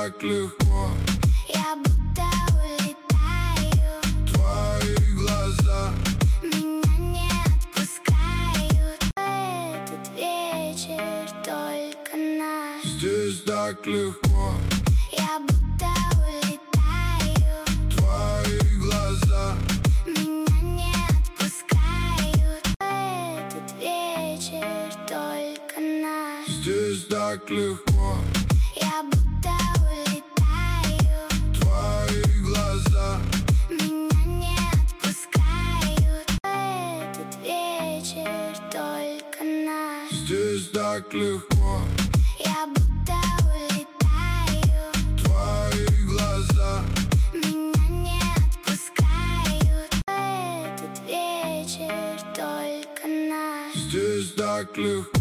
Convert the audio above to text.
так легко. Я будто улетаю. Твои глаза Меня не отпускают. Этот вечер только наш. здесь так легко. Я будто улетаю. Твои глаза Меня не отпускают. Этот вечер только наш. здесь так легко. Я будто улетаю. Твои глаза Меня не отпускают. Этот вечер только наш. здесь так легко. Я будто улетаю. Твои глаза Меня не отпускают. Этот вечер только наш. здесь так легко.